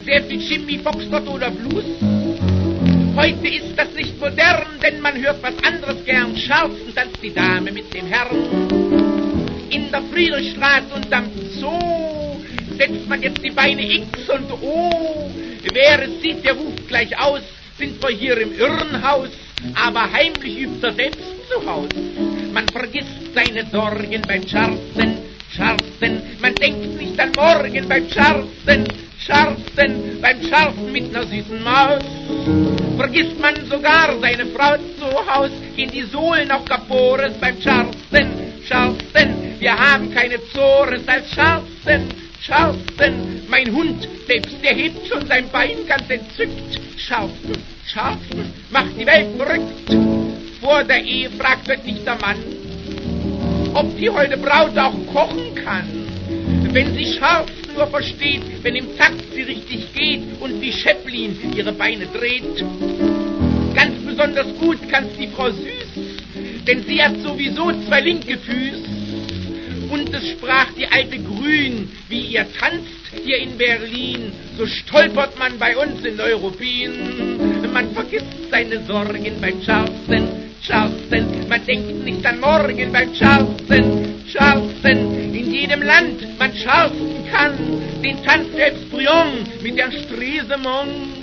sehr viel Chimie, Foxtrot oder Blues. Heute ist das nicht modern, denn man hört was anderes gern. Charleston tanzt die Dame mit dem Herrn. In der Friedrichstraße und am Zoo setzt man jetzt die Beine X und O. Wer es sieht, der ruft gleich aus, sind wir hier im Irrenhaus, aber heimlich übt er selbst zu Haus. Man vergisst seine Sorgen beim Charleston, Charleston, man denkt nicht an morgen beim Charleston, Charleston, beim Charleston mit ner süßen Maus. Vergisst man sogar seine Frau zu Haus, gehen die Sohlen auch Kapores beim Charleston, Charleston, wir haben keine Zores als Charleston, Charleston, mein Hund, selbst der hebt schon sein Bein ganz entzückt. Charleston, Charleston, macht die Welt verrückt. Vor der Ehe fragt wirklich der Mann, ob die holde Braut auch kochen kann. Wenn sie Charleston nur versteht, wenn im Takt sie richtig geht und wie Chaplin ihre Beine dreht. Ganz besonders gut kann's die Frau Süß, denn sie hat sowieso zwei linke Füße. Und es sprach die alte Grün, wie ihr tanzt hier in Berlin, so stolpert man bei uns in Europien. Man vergisst seine Sorgen beim Charleston, Charleston, man denkt nicht an morgen beim Charleston, Charleston. In jedem Land man Charleston kann, den tanzt selbst Briand mit der Stresemann.